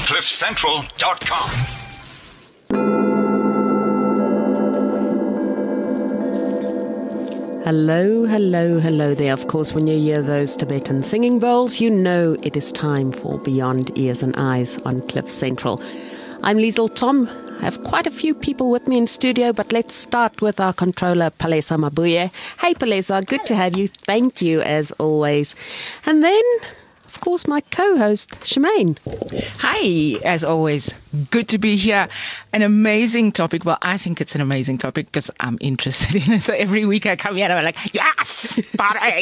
CliffCentral.com. Hello, hello, hello there. Of course, when you hear those Tibetan singing bowls, you know it is time for Beyond Ears and Eyes on Cliff Central. I'm Liesl Tom. I have quite a few people with me in studio, but let's start with our controller, Palesa Mabuye. Hey, Palesa, good to have you. Thank you, as always. And then, of course, my co-host, Shemaine. Hi, as always. Good to be here. An amazing topic. Well, I think it's an amazing topic because I'm interested in it. So every week I come here and I'm like, yes, party.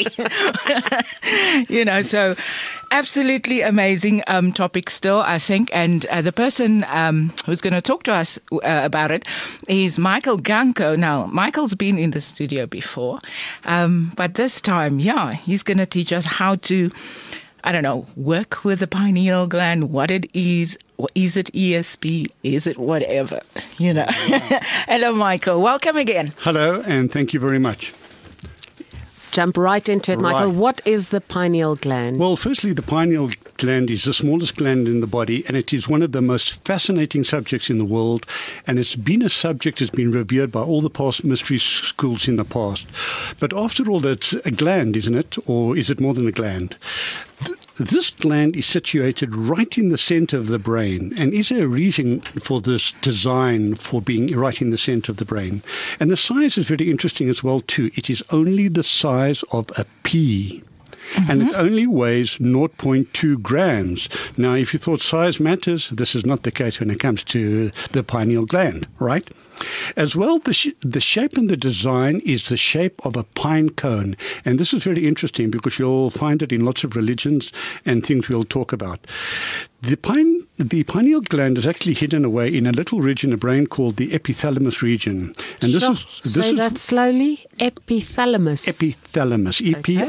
So absolutely amazing topic still, I think. And the person who's going to talk to us about it is Michael Ganko. Now, Michael's been in the studio before, but this time, he's going to teach us how to work with the pineal gland, what it is. Is it ESP? Is it whatever? Hello, Michael. Welcome again. Hello, and thank you very much. Jump right into it, Michael. Right. What is the pineal gland? Well, firstly, the pineal gland is the smallest gland in the body, and it is one of the most fascinating subjects in the world, and it's been a subject that's been revered by all the past mystery schools in the past. But after all, that's a gland, isn't it? Or is it more than a gland? This gland is situated right in the center of the brain. And is there a reason for this design for being right in the center of the brain? And the size is very interesting as well, too. It is only the size of a pea. Mm-hmm. And it only weighs 0.2 grams. Now, if you thought size matters, this is not the case when it comes to the pineal gland, right? As well, the shape and the design is the shape of a pine cone. And this is very interesting because you'll find it in lots of religions and things we'll talk about. The pineal gland is actually hidden away in a little region of the brain called the epithalamus region. And Say that slowly. Epithalamus. Epithalamus.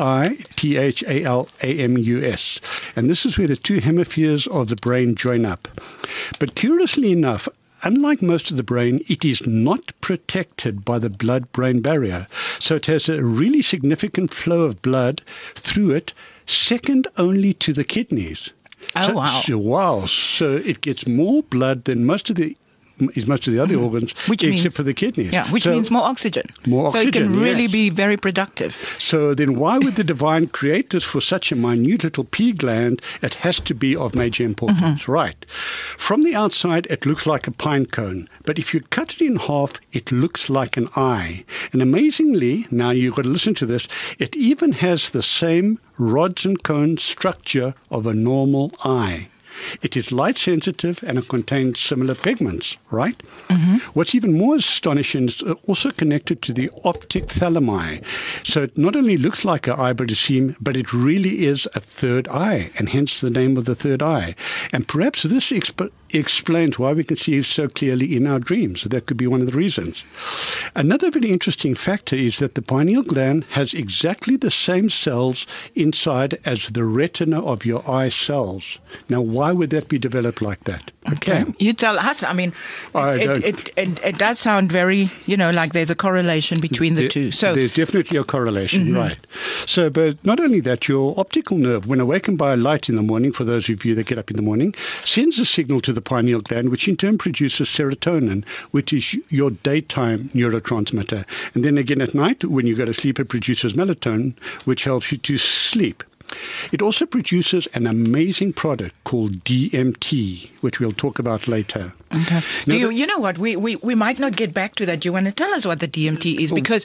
E-P-I-T-H-A-L-A-M-U-S. And this is where the two hemispheres of the brain join up. But curiously enough, unlike most of the brain, it is not protected by the blood-brain barrier. So it has a really significant flow of blood through it, second only to the kidneys. Wow. So it gets more blood than most of the other organs, except for the kidneys. Yeah, which means more oxygen. More oxygen, so it can really yes. be very productive. So then why would the divine create this for such a minute little pea gland? It has to be of major importance, right? From the outside, it looks like a pine cone. But if you cut it in half, it looks like an eye. And amazingly, now you've got to listen to this, it even has the same rods and cones structure of a normal eye. It is light sensitive and it contains similar pigments, right? Mm-hmm. What's even more astonishing is also connected to the optic thalami. So it not only looks like an eye, but it really is a third eye, and hence the name of the third eye. And perhaps this explains why we can see so clearly in our dreams. So that could be one of the reasons. Another very interesting factor is that the pineal gland has exactly the same cells inside as the retina of your eye cells. Now, why would that be developed like that? Okay. You tell us. I mean, it does sound very, like there's a correlation between the two. So there's definitely a correlation, right. So, but not only that, your optical nerve, when awakened by a light in the morning, for those of you that get up in the morning, sends a signal to the pineal gland, which in turn produces serotonin, which is your daytime neurotransmitter. And then again at night, when you go to sleep, it produces melatonin, which helps you to sleep. It also produces an amazing product called DMT, which we'll talk about later. Okay. Now, you know what? We might not get back to that. You want to tell us what the DMT is because,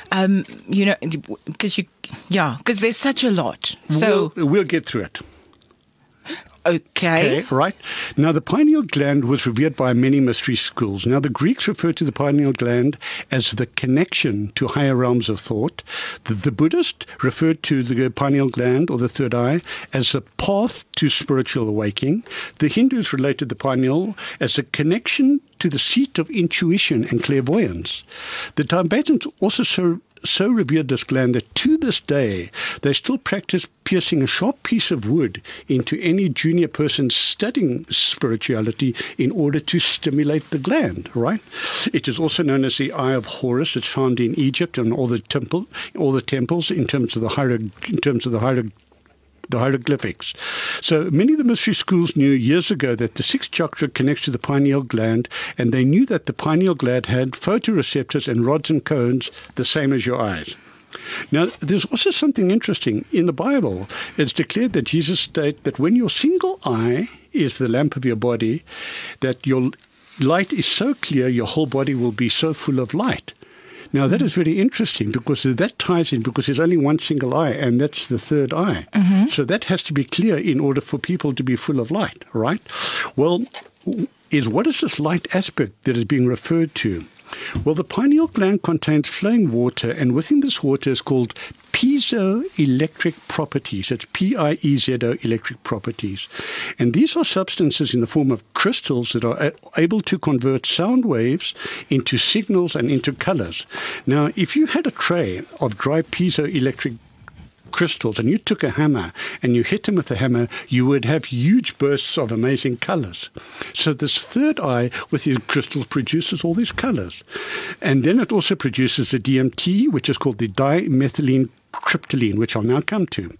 because there's such a lot. So we'll get through it. Okay, right. Now, the pineal gland was revered by many mystery schools. Now, the Greeks referred to the pineal gland as the connection to higher realms of thought. The Buddhists referred to the pineal gland, or the third eye, as the path to spiritual awakening. The Hindus related the pineal as a connection to the seat of intuition and clairvoyance. The Tibetans also so revered this gland that to this day they still practice piercing a sharp piece of wood into any junior person studying spirituality in order to stimulate the gland, right? It is also known as the Eye of Horus. It's found in Egypt and all the temples in terms of the the hieroglyphics. So many of the mystery schools knew years ago that the sixth chakra connects to the pineal gland, and they knew that the pineal gland had photoreceptors and rods and cones the same as your eyes. Now, there's also something interesting. In the Bible, it's declared that Jesus stated that when your single eye is the lamp of your body, that your light is so clear, your whole body will be so full of light. Now, that is very interesting because that ties in because there's only one single eye, and that's the third eye. Mm-hmm. So that has to be clear in order for people to be full of light, right? Well, what is this light aspect that is being referred to? Well, the pineal gland contains flowing water, and within this water is called piezoelectric properties. It's P-I-E-Z-O electric properties. And these are substances in the form of crystals that are able to convert sound waves into signals and into colors. Now, if you had a tray of dry piezoelectric crystals and you took a hammer and you hit them with a hammer, you would have huge bursts of amazing colors. So this third eye with these crystals produces all these colors. And then it also produces the DMT, which is called the dimethylene tryptamine, which I'll now come to.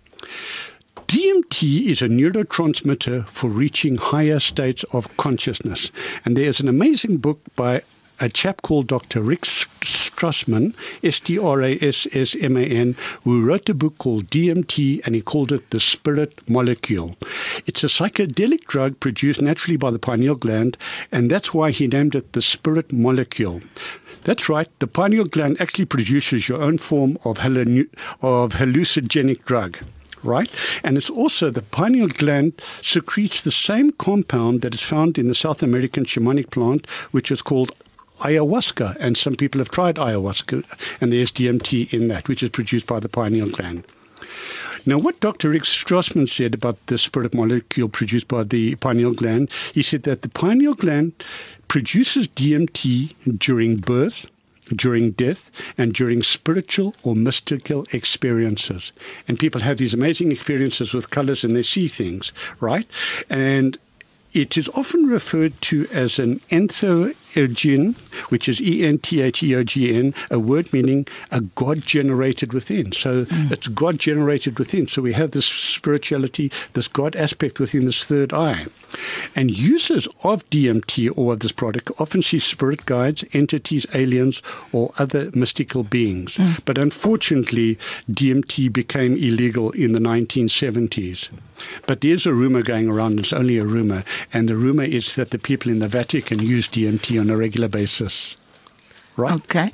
DMT is a neurotransmitter for reaching higher states of consciousness. And there is an amazing book by a chap called Dr. Rick Strassman, S-T-R-A-S-S-M-A-N, who wrote a book called DMT, and he called it the spirit molecule. It's a psychedelic drug produced naturally by the pineal gland, and that's why he named it the spirit molecule. That's right, the pineal gland actually produces your own form of hallucinogenic drug. Right? And it's also the pineal gland secretes the same compound that is found in the South American shamanic plant, which is called ayahuasca. And some people have tried ayahuasca, and there's DMT in that, which is produced by the pineal gland. Now, what Dr. Rick Strassman said about the spirit molecule produced by the pineal gland, he said that the pineal gland produces DMT during birth, during death, and during spiritual or mystical experiences. And people have these amazing experiences with colors and they see things, right? And it is often referred to as an entheogen, which is E-N-T-H-E-O-G-N, a word meaning a God generated within. So it's God generated within. So we have this spirituality, this God aspect within this third eye. And users of DMT or of this product often see spirit guides, entities, aliens, or other mystical beings. But unfortunately, DMT became illegal in the 1970s. But there's a rumor going around, it's only a rumor, and the rumor is that the people in the Vatican use DMT on a regular basis. Right? Okay.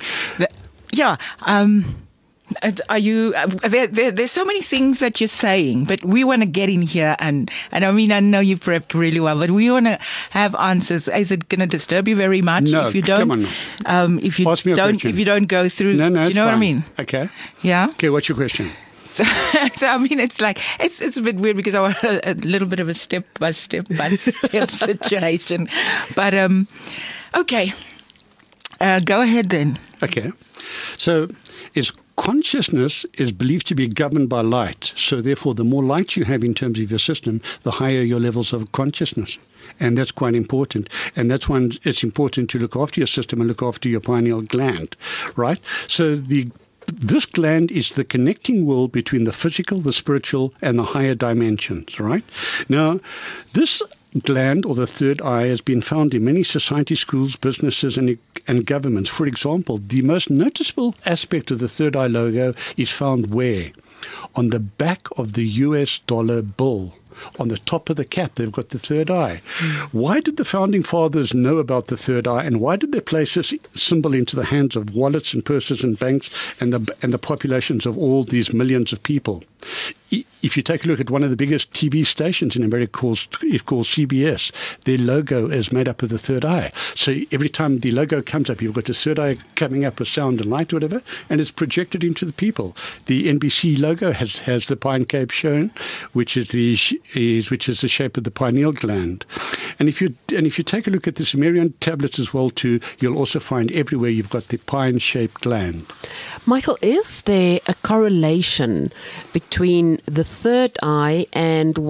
Are you? There's so many things that you're saying, but we want to get in here, and I mean, I know you prepped really well, but we want to have answers. Is it going to disturb you very much if you don't? Come on. If you don't go through, no, do you know what I mean? Okay. Yeah. Okay. What's your question? So I mean, it's like it's a bit weird because I want a little bit of a step by step situation, but okay. Go ahead then. Okay. So consciousness is believed to be governed by light. So therefore, the more light you have in terms of your system, the higher your levels of consciousness. And that's quite important. And that's why it's important to look after your system and look after your pineal gland, right? So this gland is the connecting world between the physical, the spiritual, and the higher dimensions, right? Now, this gland, or the third eye, has been found in many societies, schools, businesses, and governments. For example, the most noticeable aspect of the third eye logo is found where? On the back of the US dollar bill. On the top of the cap, they've got the third eye. Why did the founding fathers know about the third eye, and why did they place this symbol into the hands of wallets and purses and banks and the populations of all these millions of people? If you take a look at one of the biggest TV stations in America, it's called CBS, their logo is made up of the third eye. So every time the logo comes up, you've got the third eye coming up with sound and light, whatever, and it's projected into the people. The NBC logo has the pine cape shown, which is the shape of the pineal gland. And if you take a look at the Sumerian tablets as well too, you'll also find everywhere you've got the pine-shaped gland. Michael, is there a correlation between the third eye and what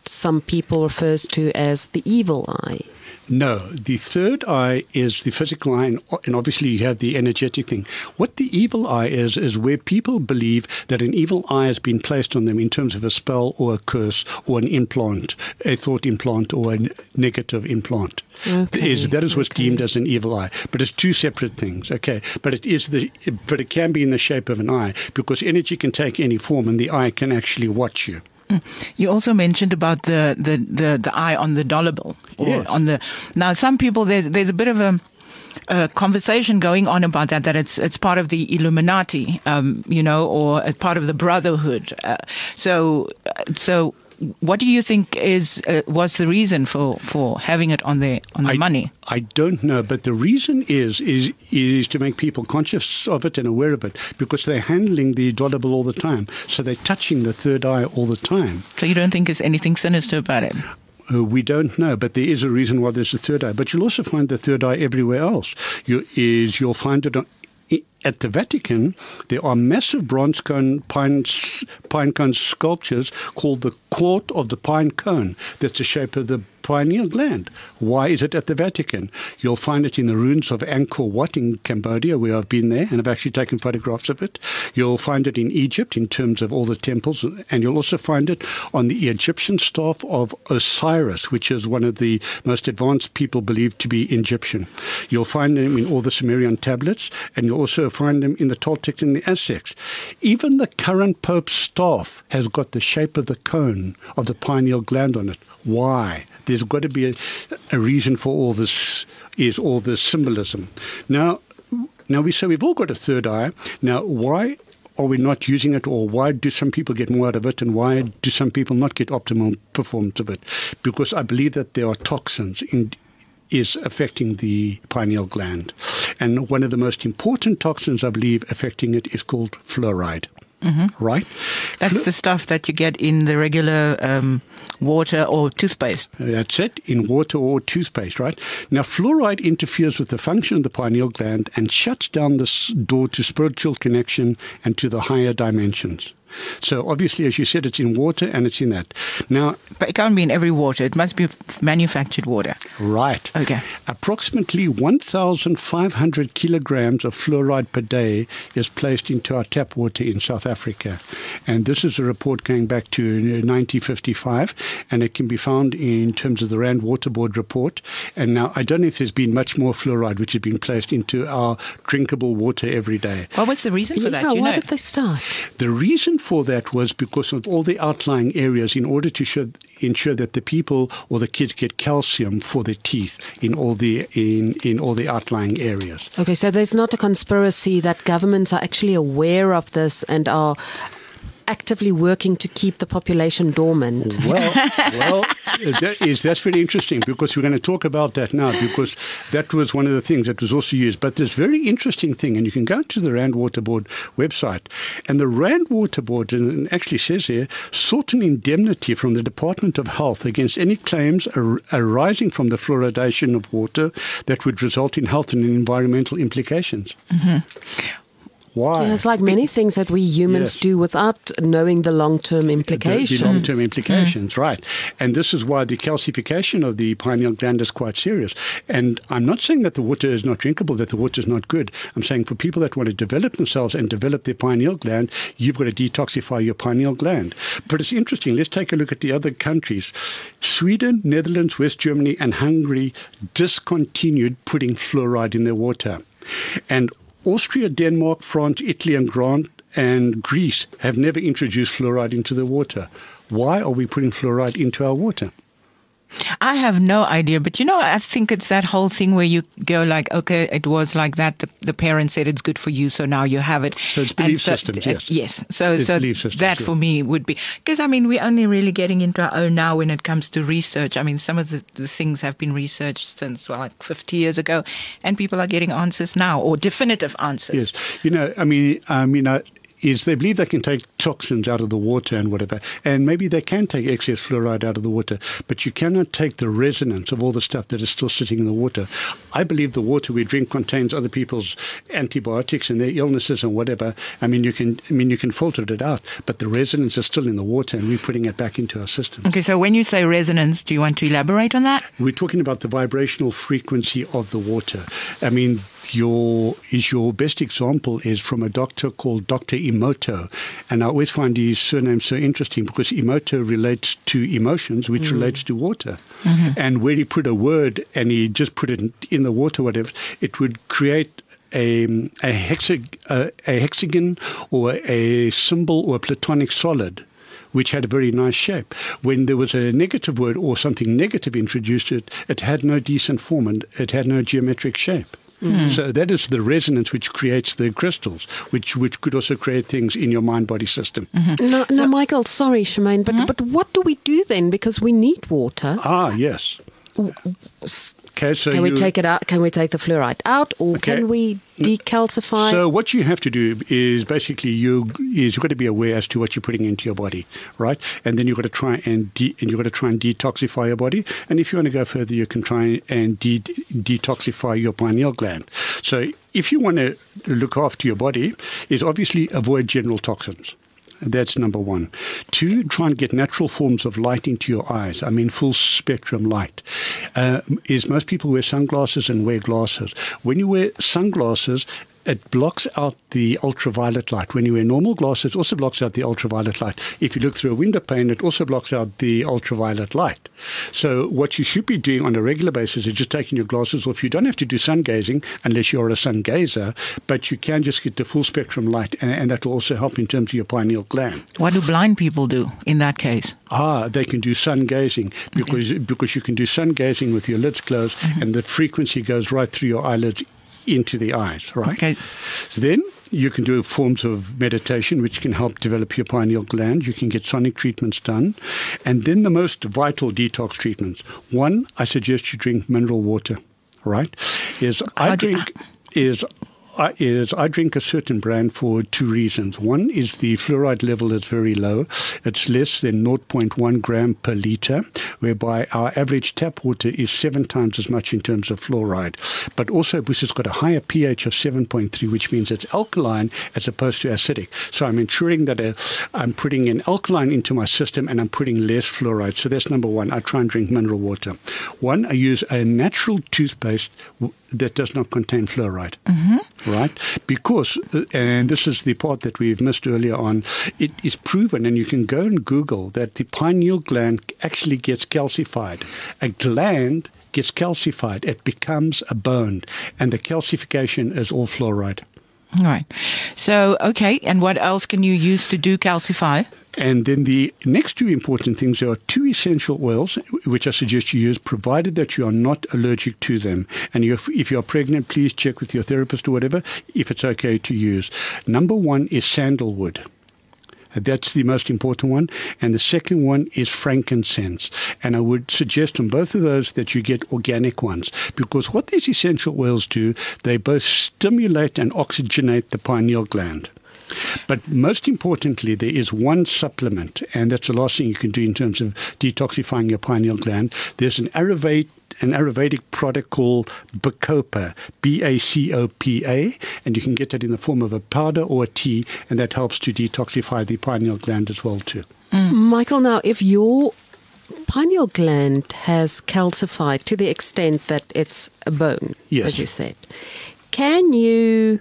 some people refers to as the evil eye. No, the third eye is the physical eye, and obviously you have the energetic thing. What the evil eye is where people believe that an evil eye has been placed on them in terms of a spell or a curse or an implant, a thought implant or a negative implant. Okay, That is what's deemed as an evil eye, but it's two separate things. Okay, but it can be in the shape of an eye because energy can take any form, and the eye can actually watch you. You also mentioned about the eye on the dollar bill, or Yes. on the. Now, some people there's a bit of a conversation going on about that it's part of the Illuminati, or a part of the Brotherhood. So what do you think was the reason for having it on the money? I don't know, but the reason is to make people conscious of it and aware of it, because they're handling the dollar bill all the time. So they're touching the third eye all the time. So you don't think there's anything sinister about it? We don't know, but there is a reason why there's a third eye. But you'll also find the third eye everywhere else. You'll find it at the Vatican. There are massive bronze pine cone sculptures called the Court of the Pine Cone. That's the shape of the pineal gland. Why is it at the Vatican? You'll find it in the ruins of Angkor Wat in Cambodia, where I've been there and I've actually taken photographs of it. You'll find it in Egypt in terms of all the temples, and you'll also find it on the Egyptian staff of Osiris, which is one of the most advanced people believed to be Egyptian. You'll find them in all the Sumerian tablets, and you'll also find them in the Toltec and the Aztecs. Even the current Pope's staff has got the shape of the cone of the pineal gland on it. Why? There's got to be a reason for all this symbolism. Now we say we've all got a third eye. Now, why are we not using it, or why do some people get more out of it, and why do some people not get optimal performance of it? Because I believe that there are toxins is affecting the pineal gland. And one of the most important toxins, I believe, affecting it is called fluoride. Mm-hmm. Right? That's the stuff that you get in the regular water or toothpaste. That's it, in water or toothpaste, right? Now, fluoride interferes with the function of the pineal gland and shuts down this door to spiritual connection and to the higher dimensions. So obviously, as you said, it's in water and it's in that. Now, but it can't be in every water. It must be manufactured water. Right. Okay. Approximately 1,500 kilograms of fluoride per day is placed into our tap water in South Africa. And this is a report going back to 1955, and it can be found in terms of the Rand Water Board report. And now, I don't know if there's been much more fluoride which has been placed into our drinkable water every day. What was the reason for that? Why did they start? The reason for that was because of all the outlying areas, in order to ensure that the people or the kids get calcium for their teeth in all the outlying areas. Okay, so there's not a conspiracy that governments are actually aware of this and are actively working to keep the population dormant. Well, that's very interesting, because we're going to talk about that now, because that was one of the things that was also used. But this very interesting thing, and you can go to the Rand Water Board website, and the Rand Water Board, and it actually says here, sought an indemnity from the Department of Health against any claims arising from the fluoridation of water that would result in health and environmental implications. Mm-hmm. Why? Yeah, it's like many things that we humans do without knowing the long-term implications. The long-term implications, right. And this is why the calcification of the pineal gland is quite serious. And I'm not saying that the water is not drinkable, that the water is not good. I'm saying for people that want to develop themselves and develop their pineal gland, you've got to detoxify your pineal gland. But it's interesting. Let's take a look at the other countries. Sweden, Netherlands, West Germany, and Hungary discontinued putting fluoride in their water. And Austria, Denmark, France, Italy, and Greece have never introduced fluoride into the water. Why are we putting fluoride into our water? I have no idea, but I think it's that whole thing where you go like, okay, it was like that. The parents said it's good for you, so now you have it. So it's belief systems, yes. Yes. So that for me would be, because we're only really getting into our own now when it comes to research. Some of the things have been researched since like 50 years ago, and people are getting answers now, or definitive answers. Yes. is they believe they can take toxins out of the water and whatever, and maybe they can take excess fluoride out of the water, but you cannot take the resonance of all the stuff that is still sitting in the water. I believe the water we drink contains other people's antibiotics and their illnesses and whatever. You can filter it out, but the resonance is still in the water, and we're putting it back into our system. Okay, so when you say resonance, do you want to elaborate on that? We're talking about the vibrational frequency of the water. Your best example is from a doctor called Dr. Emoto, and I always find his surname so interesting because Emoto relates to emotions, which relates to water. Mm-hmm. And where he put a word and he just put it in the water, whatever, it would create a hexagon or a symbol or a platonic solid, which had a very nice shape. When there was a negative word or something negative introduced, it had no decent form and it had no geometric shape. Mm. So that is the resonance which creates the crystals, which could also create things in your mind-body system. Mm-hmm. No, Michael, sorry, Shemaine, but what do we do then? Because we need water. Yes. Okay, so can we take it out? Can we take the fluoride out, or can we decalcify? So what you have to do is basically you've got to be aware as to what you're putting into your body, right? And then you've got to try and detoxify your body. And if you want to go further, you can try and detoxify your pineal gland. So if you want to look after your body, is obviously avoid general toxins. That's number one. 2, try and get natural forms of light into your eyes. Full spectrum light. Most people wear sunglasses and wear glasses. When you wear sunglasses, it blocks out the ultraviolet light. When you wear normal glasses, it also blocks out the ultraviolet light. If you look through a window pane, it also blocks out the ultraviolet light. So what you should be doing on a regular basis is just taking your glasses off. You don't have to do sun gazing unless you're a sun gazer, but you can just get the full spectrum light, and that will also help in terms of your pineal gland. What do blind people do in that case? They can do sun gazing because you can do sun gazing with your lids closed, and the frequency goes right through your eyelids into the eyes, right? Okay. So then you can do forms of meditation which can help develop your pineal gland. You can get sonic treatments done. And then the most vital detox treatments. 1, I suggest you drink mineral water, right? I drink a certain brand for 2 reasons. 1 is the fluoride level is very low. It's less than 0.1 gram per liter, whereby our average tap water is 7 times as much in terms of fluoride. But also because it's got a higher pH of 7.3, which means it's alkaline as opposed to acidic. So I'm ensuring that I'm putting an alkaline into my system and I'm putting less fluoride. So that's number 1. I try and drink mineral water. 1, I use a natural toothpaste that does not contain fluoride, right? Because, and this is the part that we've missed earlier on, it is proven, and you can go and Google, that the pineal gland actually gets calcified. A gland gets calcified, it becomes a bone, and the calcification is all fluoride. All right. So, okay, and what else can you use to do calcify? And then the next 2 important things are 2 essential oils, which I suggest you use, provided that you are not allergic to them. And if you're pregnant, please check with your therapist or whatever, if it's okay to use. Number 1 is sandalwood. That's the most important one. And the second one is frankincense. And I would suggest on both of those that you get organic ones, because what these essential oils do, they both stimulate and oxygenate the pineal gland. But most importantly, there is one supplement, and that's the last thing you can do in terms of detoxifying your pineal gland. There's an Ayurvedic product called Bacopa, Bacopa, and you can get that in the form of a powder or a tea, and that helps to detoxify the pineal gland as well too. Michael, now if your pineal gland has calcified to the extent that it's a bone, as you said, can you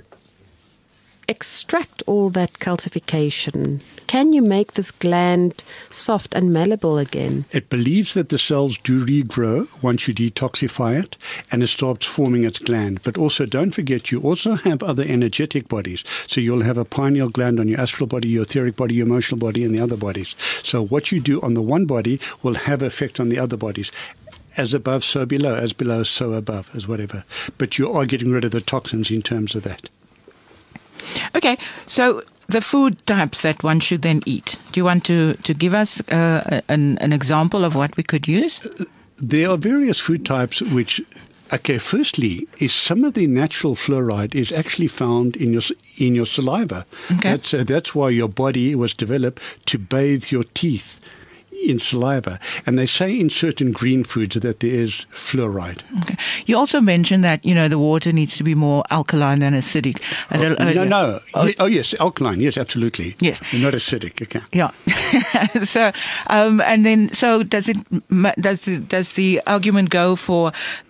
extract all that calcification? Can you make this gland soft and malleable again? It believes that the cells do regrow once you detoxify it, and it starts forming its gland. But also, don't forget, you also have other energetic bodies. So you'll have a pineal gland on your astral body, your etheric body, your emotional body, and the other bodies. So what you do on the one body will have effect on the other bodies. As above, so below. As below, so above, as whatever. But you are getting rid of the toxins in terms of that. Okay, so the food types that one should then eat. Do you want to give us an example of what we could use? There are various food types which Okay, firstly, is some of the natural fluoride is actually found in your saliva. Okay. That's why your body was developed to bathe your teeth in saliva. And they say in certain green foods that there is fluoride. Okay. You also mentioned that, the water needs to be more alkaline than acidic a little earlier. No. Yes, alkaline. Yes, absolutely. Yes. Not acidic. Okay. Yeah. So, and then, so does the argument go for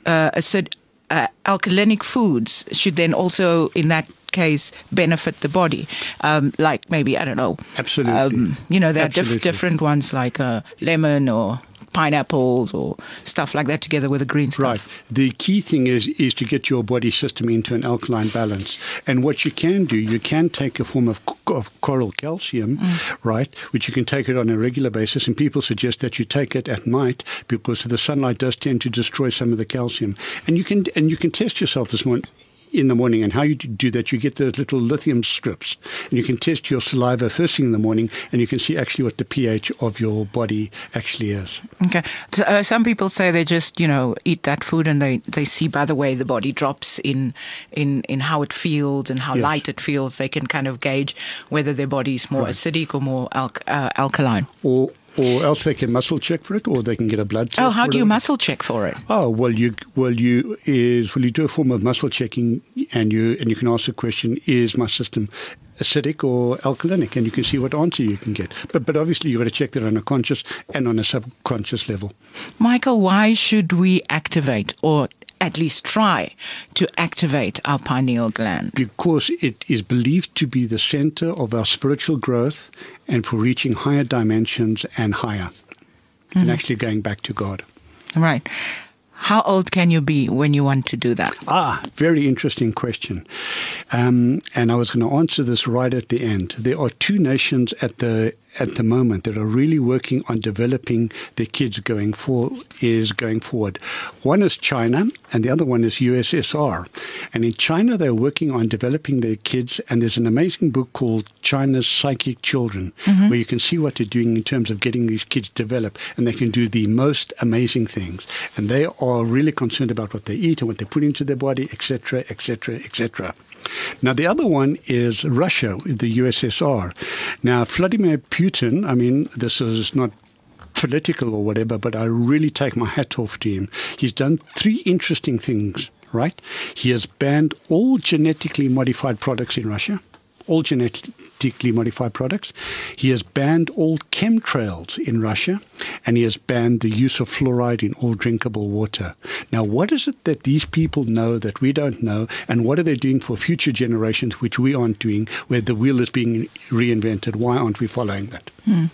alkalinic foods should then also, in that case, benefit the body? Like maybe, I don't know. Absolutely. There are different ones like lemon or pineapples or stuff like that together with the green stuff. Right. The key thing is to get your body system into an alkaline balance. And what you can do, you can take a form of coral calcium, right, which you can take it on a regular basis. And people suggest that you take it at night because the sunlight does tend to destroy some of the calcium. And you can test yourself in the morning. And how you do that, you get those little lithium strips and you can test your saliva first thing in the morning and you can see actually what the pH of your body actually is. Okay. Some people say they just, eat that food and they see by the way the body drops in how it feels and how light it feels. They can kind of gauge whether their body is more acidic or more alkaline. Or else they can muscle check for it, or they can get a blood test. Oh, how do you muscle check for it? Oh, well, you do a form of muscle checking, and you can ask the question: is my system acidic or alkalinic? And you can see what answer you can get. But obviously, you've got to check that on a conscious and on a subconscious level. Michael, why should we activate or at least try to activate our pineal gland? Because it is believed to be the center of our spiritual growth and for reaching higher dimensions and higher, and actually going back to God. Right. How old can you be when you want to do that? Very interesting question. And I was going to answer this right at the end. There are two nations at the moment that are really working on developing their kids going forward. One is China and the other one is USSR. And in China, they're working on developing their kids. And there's an amazing book called China's Psychic Children, where you can see what they're doing in terms of getting these kids developed. And they can do the most amazing things. And they are really concerned about what they eat and what they put into their body, etc., etc., etc. Now, the other one is Russia, the USSR. Now, Vladimir Putin, this is not political or whatever, but I really take my hat off to him. He's done three interesting things, right? He has banned all genetically modified products in Russia, all genetically modified products. He has banned all chemtrails in Russia, and he has banned the use of fluoride in all drinkable water. Now, what is it that these people know that we don't know, and what are they doing for future generations, which we aren't doing, where the wheel is being reinvented? Why aren't we following that?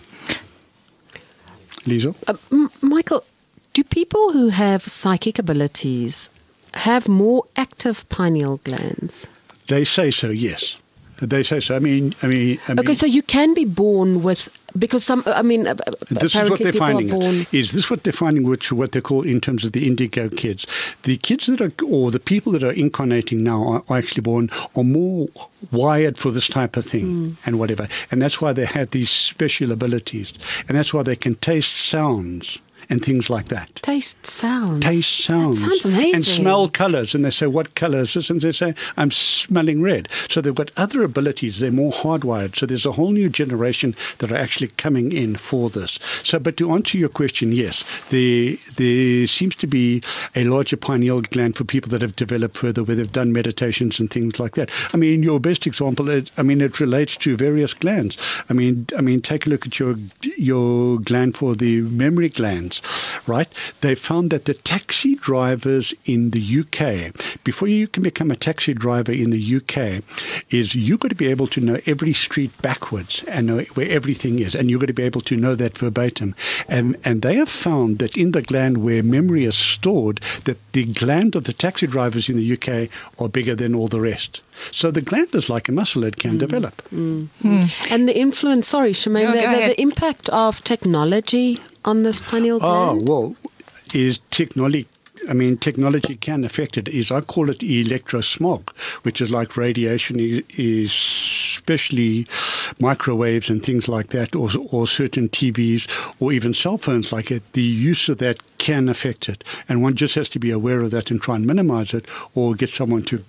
Lisa? Michael, do people who have psychic abilities have more active pineal glands? They say so, yes. They say so. Okay, so you can be born with, because this is what they're finding. Is this what they're finding, which what they call in terms of the indigo kids? The kids or the people that are incarnating now are actually born are more wired for this type of thing and whatever. And that's why they have these special abilities. And that's why they can taste sounds and things like that. Taste sounds. That sounds amazing. And smell colours. And they say, what colour is this? And they say, I'm smelling red. So they've got other abilities. They're more hardwired. So there's a whole new generation that are actually coming in for this. So, but to answer your question, yes, there seems to be a larger pineal gland for people that have developed further, where they've done meditations and things like that. Your best example, it relates to various glands. Take a look at your gland for the memory glands. Right? They found that the taxi drivers in the UK, before you can become a taxi driver in the UK, is you've got to be able to know every street backwards and know where everything is. And you've got to be able to know that verbatim. And they have found that in the gland where memory is stored, that the gland of the taxi drivers in the UK are bigger than all the rest. So the gland is like a muscle, it can develop. And the influence, sorry, Shemaine, the impact of technology on this pineal gland? Is technology I mean, technology can affect it. I call it electrosmog, which is like radiation, especially microwaves and things like that, or certain TVs, or even cell phones like it. The use of that can affect it, and one just has to be aware of that and try and minimize it, or get someone to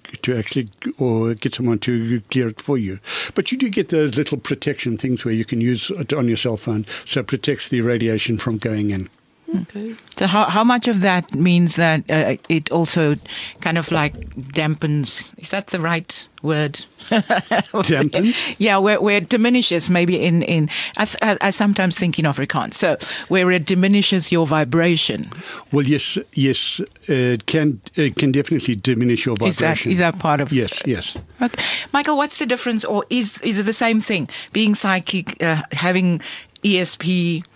clear it for you. But you do get those little protection things where you can use it on your cell phone, so it protects the radiation from going in. Okay. So how much of that means that it also kind of like dampens? Is that the right word? Dampens? Yeah, where it diminishes maybe in I sometimes think in Afrikaans. So where it diminishes your vibration. Well, yes, it can definitely diminish your vibration. Is that part of? Yes. Okay. Michael, what's the difference, or is it the same thing? Being psychic, having ESP.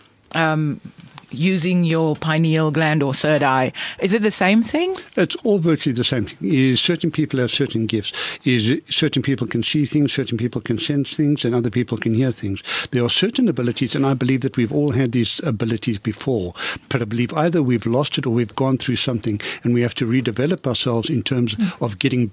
Using your pineal gland or third eye, is it the same thing? It's all virtually the same thing. Certain people have certain gifts. Certain people can see things, certain people can sense things, and other people can hear things. There are certain abilities, and I believe that we've all had these abilities before, but I believe either we've lost it or we've gone through something, and we have to redevelop ourselves in terms of getting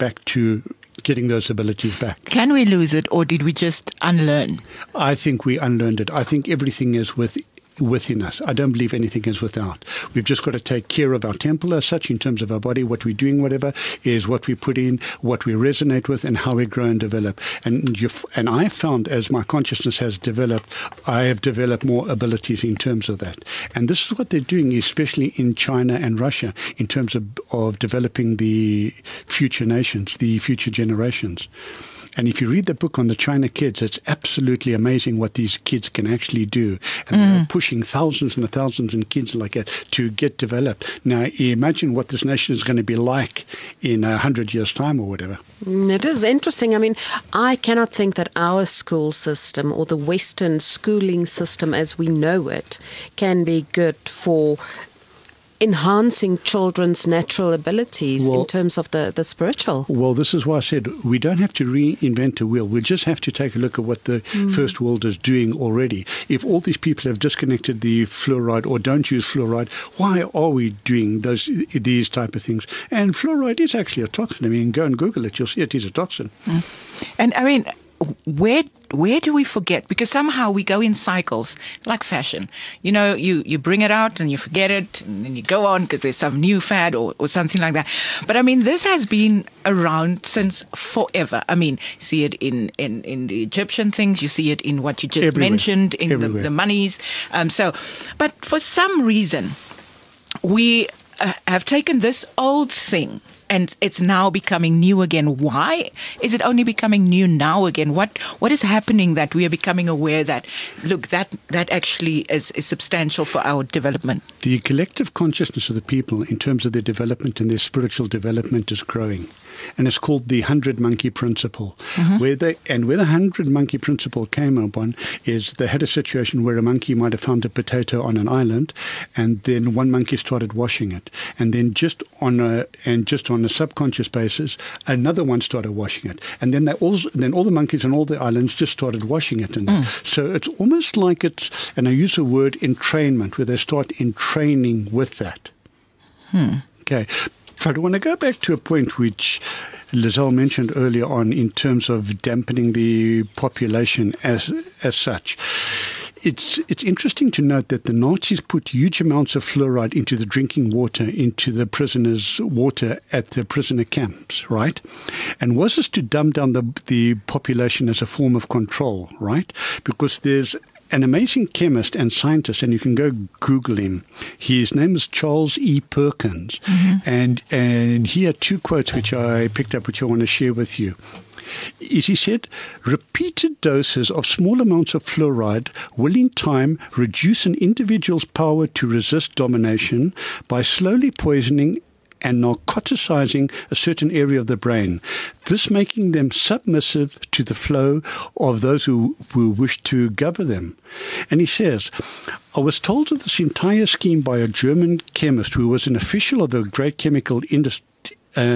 those abilities back. Can we lose it, or did we just unlearn? I think we unlearned it. I think everything is within us. I don't believe anything is without. We've just got to take care of our temple as such in terms of our body. What we're doing, whatever, is what we put in, what we resonate with, and how we grow and develop. And I found as my consciousness has developed, I have developed more abilities in terms of that. And this is what they're doing, especially in China and Russia, in terms of developing the future nations, the future generations. And if you read the book on the China kids, it's absolutely amazing what these kids can actually do. And they're pushing thousands and thousands of kids like that to get developed. Now, imagine what this nation is going to be like in 100 years' time or whatever. It is interesting. I mean, I cannot think that our school system or the Western schooling system as we know it can be good for enhancing children's natural abilities in terms of the spiritual. Well, this is why I said we don't have to reinvent a wheel. We just have to take a look at what the first world is doing already. If all these people have disconnected the fluoride or don't use fluoride, why are we doing these type of things? And fluoride is actually a toxin. I mean, go and Google it. You'll see it is a toxin. And I mean, where do we forget? Because somehow we go in cycles, like fashion. You know, you bring it out and you forget it, and then you go on because there's some new fad or something like that. But I mean, this has been around since forever. I mean, see it in the Egyptian things. You see it in what you just mentioned, in the monies. But for some reason, we have taken this old thing and it's now becoming new again. Why is it only becoming new now again? What is happening that we are becoming aware that, look, that actually is substantial for our development? The collective consciousness of the people in terms of their development and their spiritual development is growing. And it's called the 100 Monkey Principle. Where the 100 Monkey Principle came upon is they had a situation where a monkey might have found a potato on an island, and then one monkey started washing it. And then just on a subconscious basis, another one started washing it. And then all the monkeys on all the islands just started washing it. So it's almost like and I use the word entrainment, where they start entraining with that. Okay. But I want to go back to a point which Lizelle mentioned earlier on in terms of dampening the population as such. It's interesting to note that the Nazis put huge amounts of fluoride into the drinking water, into the prisoners' water at the prisoner camps, right? And was this to dumb down the population as a form of control, right? Because there's an amazing chemist and scientist, and you can go Google him. His name is Charles E. Perkins, and he had two quotes which I picked up, which I want to share with you. He said, repeated doses of small amounts of fluoride will in time reduce an individual's power to resist domination by slowly poisoning and narcoticizing a certain area of the brain, this making them submissive to the flow of those who wish to govern them. And he says, I was told of this entire scheme by a German chemist who was an official of the great chemical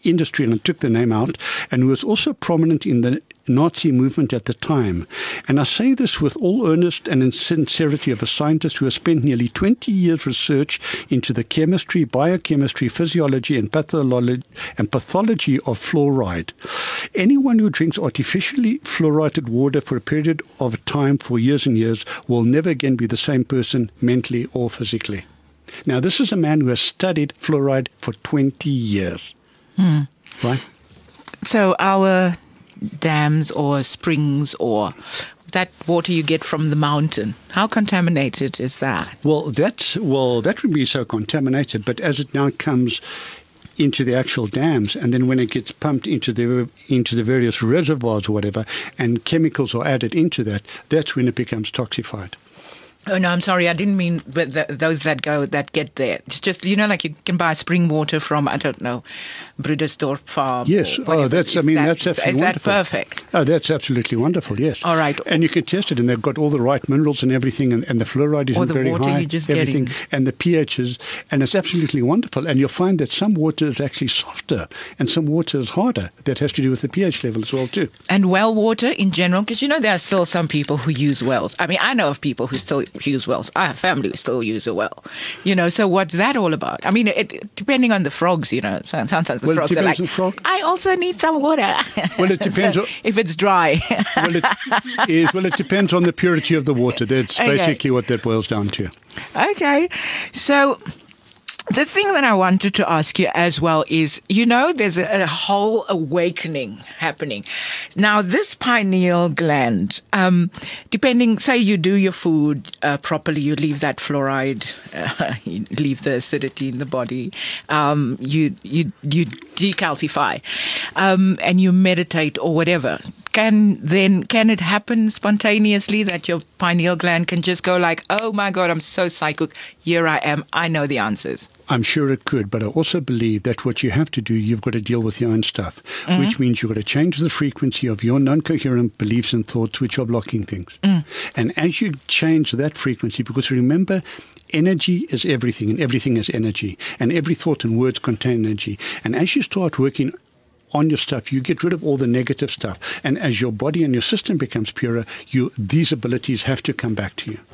industry and took the name out, and was also prominent in the Nazi movement at the time. And I say this with all earnest and in sincerity of a scientist who has spent nearly 20 years research into the chemistry, biochemistry, physiology and pathology of fluoride. Anyone who drinks artificially fluoridated water for a period of time for years and years will never again be the same person mentally or physically. Now, this is a man who has studied fluoride for 20 years. Right? So our dams or springs or that water you get from the mountain, how contaminated is that? Well, that would be so contaminated, but as it now comes into the actual dams, and then when it gets pumped into the various reservoirs or whatever, and chemicals are added into that, that's when it becomes toxified. Oh, no, I'm sorry. I didn't mean those that get there. It's just, like you can buy spring water from, I don't know, Brudersdorp Farm. Yes. That's absolutely wonderful. Is that perfect? Oh, that's absolutely wonderful, yes. All right. And you can test it, and they've got all the right minerals and everything, and the fluoride isn't very high. Or the water you're just everything, getting. and the pHs, and it's absolutely wonderful. And you'll find that some water is actually softer, and some water is harder. That has to do with the pH level as well, too. And well water in general, because, there are still some people who use wells. I mean, I know of people who still use wells. I have family who still use a well. So what's that all about? I mean, depending on the frogs, sometimes the frogs are like, I also need some water. Well, it depends if it's dry. It depends on the purity of the water. That's basically what that boils down to. Okay. So the thing that I wanted to ask you as well is, there's a whole awakening happening. Now, this pineal gland, depending, say you do your food properly, you leave that fluoride, you leave the acidity in the body, you decalcify, and you meditate or whatever. Can it happen spontaneously that your pineal gland can just go like, oh my God, I'm so psychic, here I am, I know the answers? I'm sure it could, but I also believe that what you have to do, you've got to deal with your own stuff, which means you've got to change the frequency of your non-coherent beliefs and thoughts which are blocking things. And as you change that frequency, because remember, energy is everything, and everything is energy, and every thought and words contain energy. And as you start working on your stuff, you get rid of all the negative stuff. And as your body and your system becomes purer, these abilities have to come back to you.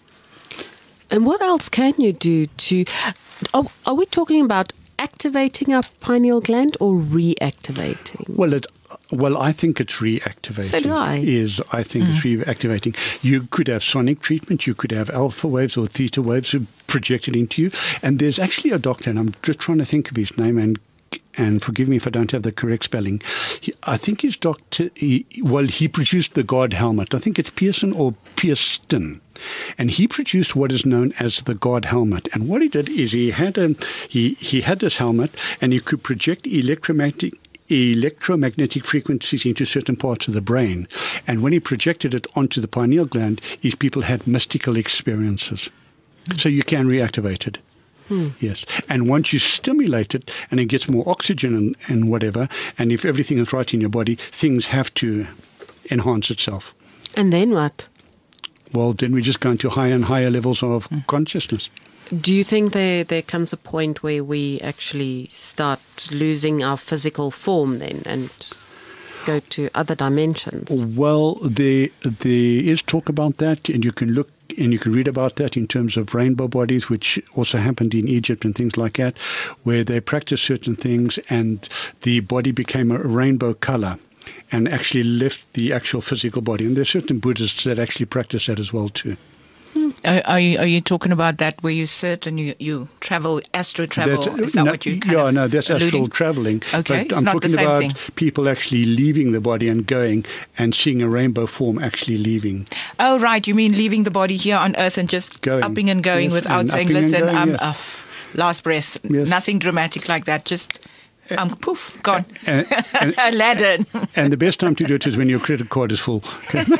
And what else can you do to... are we talking about activating our pineal gland or reactivating? Well, I think it's reactivating. So do I. It's reactivating. You could have sonic treatment. You could have alpha waves or theta waves projected into you. And there's actually a doctor, and I'm just trying to think of his name, and forgive me if I don't have the correct spelling. I think his doctor, he produced the God helmet. I think it's Pearson or Pearston. And he produced what is known as the God helmet. And what he did is he had this helmet, and he could project electromagnetic frequencies into certain parts of the brain. And when he projected it onto the pineal gland, these people had mystical experiences. So you can reactivate it. Yes. And once you stimulate it and it gets more oxygen and whatever, and if everything is right in your body, things have to enhance itself. And then what? Well, then we just go into higher and higher levels of consciousness. Do you think there comes a point where we actually start losing our physical form then and go to other dimensions? Well, there is talk about that, and you can look and you can read about that in terms of rainbow bodies, which also happened in Egypt and things like that, where they practiced certain things and the body became a rainbow color and actually left the actual physical body. And there's certain Buddhists that actually practice that as well too. Are you talking about that where you sit and you travel, astral travel? Is that what you that's astral traveling. Okay, but I'm talking about people actually leaving the body and going and seeing a rainbow form actually leaving. Oh, right. You mean leaving the body here on earth and just upping and going without saying, listen, last breath. Yes. Nothing dramatic like that. Just... poof, gone. Aladdin. And the best time to do it is when your credit card is full.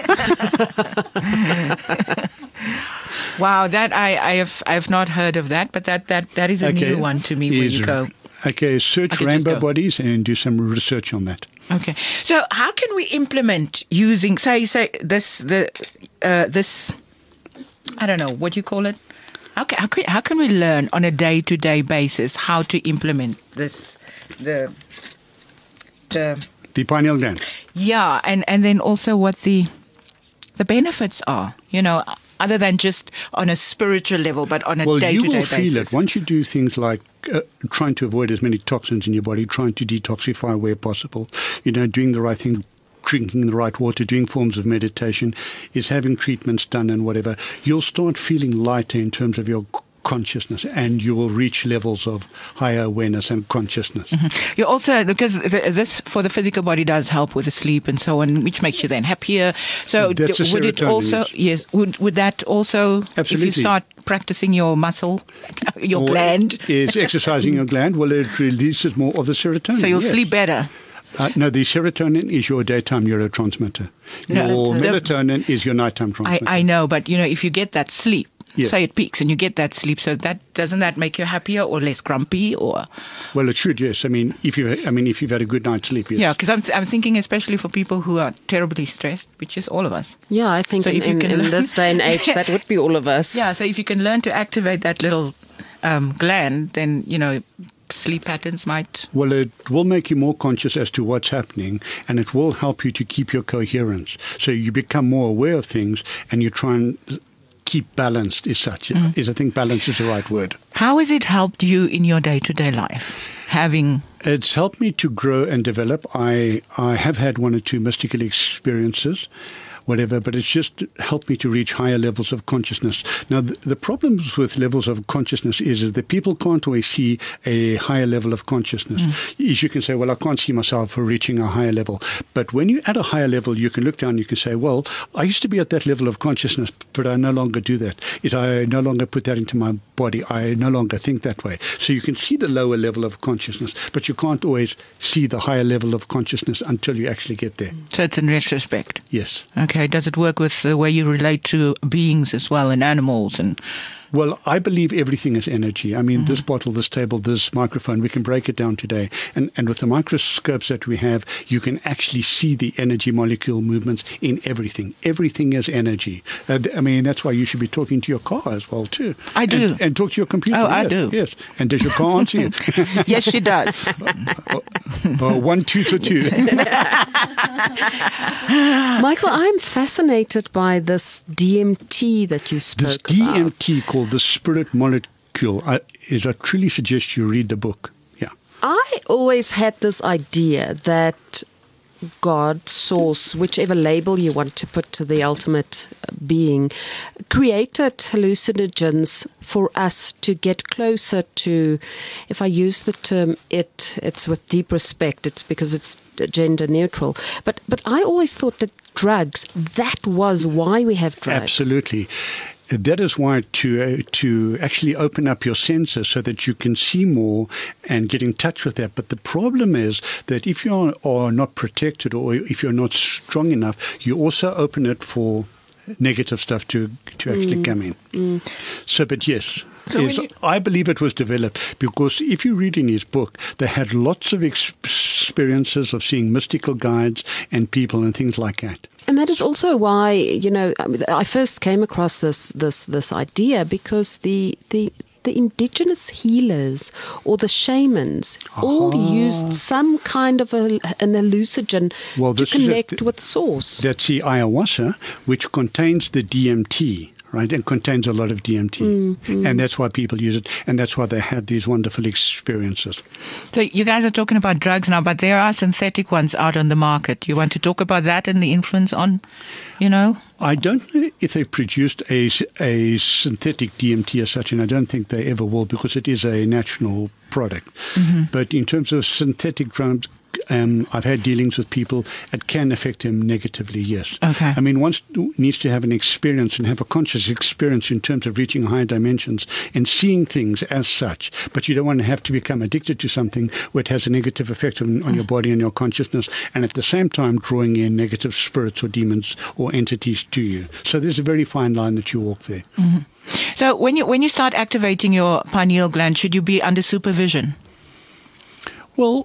Wow, that I have not heard of that, but that is a new one to me. Where you go. Okay, search rainbow bodies and do some research on that. Okay, so how can we implement using say this I don't know what you call it. How can we learn on a day-to-day basis how to implement this? The pineal gland. Yeah, and then also what the benefits are, other than just on a spiritual level, but on a day-to-day basis. Well, you will feel it once you do things like trying to avoid as many toxins in your body, trying to detoxify where possible, doing the right thing, drinking the right water, doing forms of meditation, is having treatments done and whatever. You'll start feeling lighter in terms of your consciousness, and you will reach levels of higher awareness and consciousness. You also, because this for the physical body does help with the sleep and so on, which makes you then happier. So would it also, yes, would that also, Absolutely. If you start practicing your muscle, your gland? Is exercising your gland, well, it releases more of the serotonin. So you'll sleep better. No, the serotonin is your daytime neurotransmitter. Your melatonin is your nighttime transmitter. I know, but if you get that sleep, yes. Say it peaks and you get that sleep, so doesn't that make you happier or less grumpy or? Well, it should, yes. If you've had a good night's sleep, yes. Yeah, because I'm thinking especially for people who are terribly stressed, which is all of us. Yeah, I think so in this day and age that would be all of us. Yeah, so if you can learn to activate that little gland, then sleep patterns might. Well, it will make you more conscious as to what's happening, and it will help you to keep your coherence. So you become more aware of things, and you try and keep balanced. I think balance is the right word. How has it helped you in your day-to-day life? It's helped me to grow and develop. I have had one or two mystical experiences, whatever, but it's just helped me to reach higher levels of consciousness. Now, the problems with levels of consciousness is that people can't always see a higher level of consciousness. As you can say, well, I can't see myself reaching a higher level. But when you're at a higher level, you can look down, you can say, well, I used to be at that level of consciousness, but I no longer do that. I no longer put that into my body. I no longer think that way. So you can see the lower level of consciousness, but you can't always see the higher level of consciousness until you actually get there. So it's in retrospect? Yes. Okay. Does it work with the way you relate to beings as well and animals? Well, I believe everything is energy. This bottle, this table, this microphone, we can break it down today. And with the microscopes that we have, you can actually see the energy molecule movements in everything. Everything is energy. That's why you should be talking to your car as well, too. I do. And talk to your computer. Oh, yes, I do. Yes. And does your car answer you? Yes, she does. 1, 2, 2. Michael, I'm fascinated by this DMT that you spoke about. This DMT called the spirit molecule. I truly suggest you read the book. Yeah. I always had this idea that God, source, whichever label you want to put to the ultimate being, created hallucinogens for us to get closer to, if I use the term it's with deep respect, it's because it's gender neutral. But I always thought that drugs, that was why we have drugs. Absolutely. That is why to actually open up your senses so that you can see more and get in touch with that. But the problem is that if you are not protected or if you're not strong enough, you also open it for negative stuff to actually come in. So, but yes. I believe it was developed because if you read in his book, they had lots of experiences of seeing mystical guides and people and things like that. And that is also why, I first came across this idea because the indigenous healers or the shamans all used some kind of an hallucinogen to connect with source. That's the ayahuasca, which contains the DMT. Right, and contains a lot of DMT. And that's why people use it, and that's why they had these wonderful experiences. So you guys are talking about drugs now, but there are synthetic ones out on the market. You want to talk about that and the influence on, I don't know if they've produced a synthetic DMT as such, and I don't think they ever will because it is a natural product. But in terms of synthetic drugs, I've had dealings with people. It can affect them negatively, yes. Okay. One needs to have an experience and have a conscious experience in terms of reaching higher dimensions and seeing things as such. But you don't want to have to become addicted to something where it has a negative effect on your body and your consciousness, and at the same time drawing in negative spirits or demons or entities to you. So there's a very fine line that you walk there. So when you start activating your pineal gland, should you be under supervision? Well,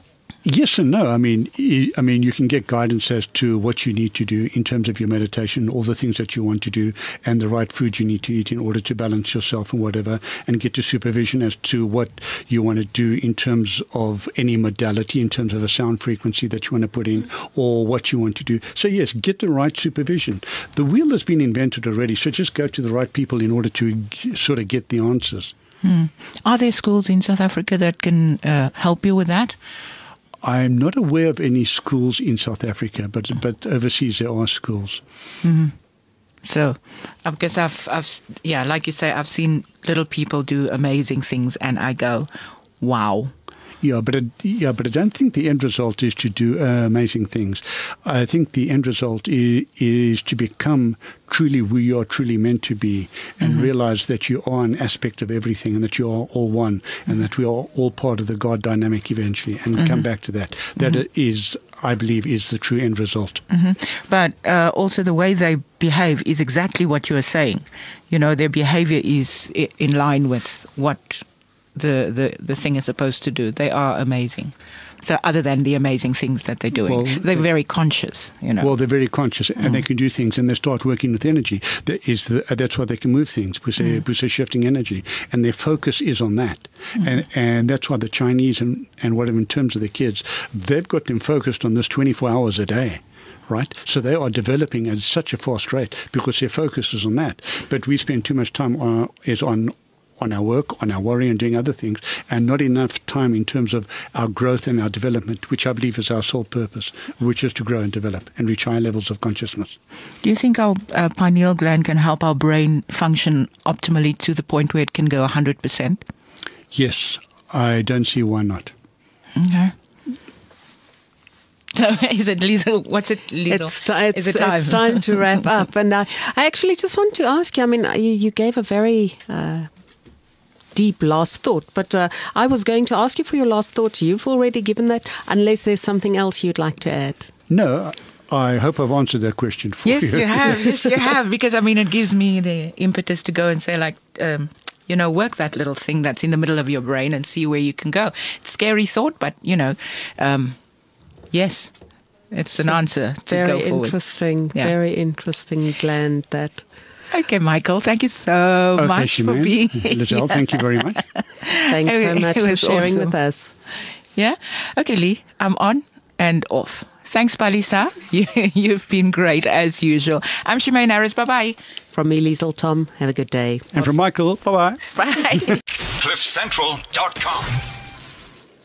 Yes and no. I mean, you can get guidance as to what you need to do in terms of your meditation, all the things that you want to do, and the right food you need to eat in order to balance yourself and whatever, and get to supervision as to what you want to do in terms of any modality, in terms of a sound frequency that you want to put in, or what you want to do. So yes, get the right supervision. The wheel has been invented already, so just go to the right people in order to sort of get the answers. Are there schools in South Africa that can help you with that? I'm not aware of any schools in South Africa, but overseas there are schools. Mm-hmm. So, because I've like you say, I've seen little people do amazing things, and I go, wow. Yeah, but I don't think the end result is to do amazing things. I think the end result is to become truly who you are truly meant to be, and realize that you are an aspect of everything, and that you are all one, and that we are all part of the God dynamic eventually, and come back to that. That is, I believe, is the true end result. But also the way they behave is exactly what you are saying. You know, their behavior is in line with what the thing is supposed to do. They are amazing. So other than the amazing things that they're doing, they're very conscious, you know. Well, they're very conscious, and they can do things, and they start working with energy. That's why they can move things, because they're shifting energy, and their focus is on that. And that's why the Chinese and whatever, in terms of the kids, they've got them focused on this 24 hours a day. Right? So they are developing at such a fast rate because their focus is on that. But we spend too much time on our work, on our worry, and doing other things, and not enough time in terms of our growth and our development, which I believe is our sole purpose, which is to grow and develop and reach higher levels of consciousness. Do you think our pineal gland can help our brain function optimally to the point where it can go 100%? Yes, I don't see why not. Okay. Is it, Lisa? What's it, Lisa? It's time to wrap up. And I actually just want to ask you, I mean, you gave a very deep last thought, but I was going to ask you for your last thoughts. You've already given that, unless there's something else you'd like to add. No, I hope I've answered that question for you. Yes, you have. Yes, you have. Because, I mean, it gives me the impetus to go and say, like, work that little thing that's in the middle of your brain and see where you can go. It's a scary thought, but, yes, it's an answer to go forward. Very interesting gland that. Okay, Michael, thank you so much for being here. Lizelle, thank you very much. Thanks so much for sharing with us. Yeah? Okay, Lee, I'm on and off. Thanks, Palisa. You've been great as usual. I'm Shemaine Harris. Bye-bye. From me, Liesl Tom, have a good day. And from Michael, bye-bye. Bye. CliffCentral.com